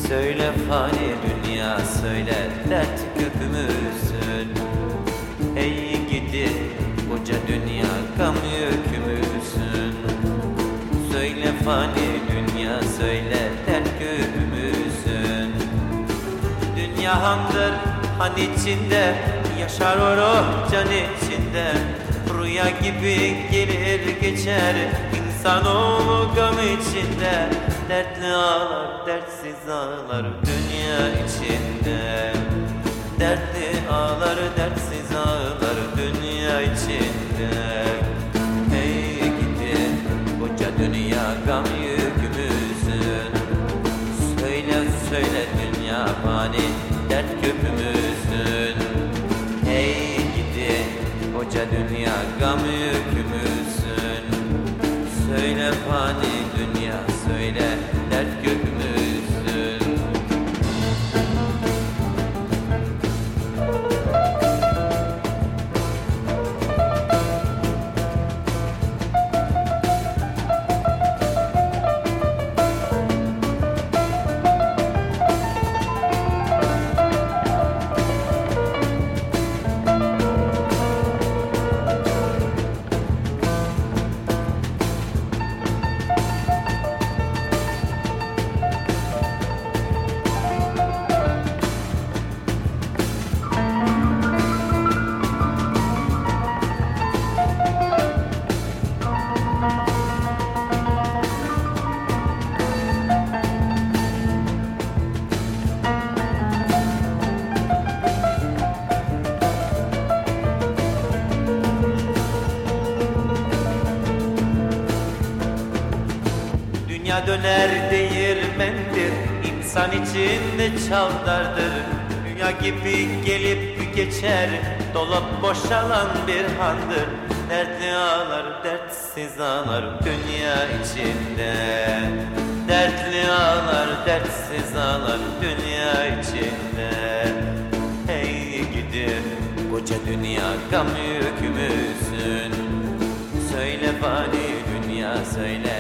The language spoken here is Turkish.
Söyle fani dünya söyle, dert kökümüzsün. Ey gidi koca dünya gam yükümüzsün. Söyle fani dünya söyle, dert kökümüzsün. Dünya handır han içinde, yaşar o ruh can içinde. Rüya gibi gelir geçer, insanoğlu gam içinde. Dertli ağlar, dertsiz ağlar dünya içinde. Dertli ağlar, dertsiz ağlar dünya içinde. Hey gidi koca dünya gam yükümüzün. Söyle söyle dünya fani, dert köpümüzün. Hey gidi koca dünya gam yükümüzün. Söyle fani dünya söyle, dert kökümüzsün. Dünya döner değirmendir, insan içinde çavdardır. Dünya gibi gelip geçer, dolup boşalan bir handır. Dertli ağlar, dertsiz ağlar dünya içinde. Dertli ağlar, dertsiz ağlar dünya içinde. Hey gidi koca dünya gam yükümüzün. Söyle fani dünya söyle,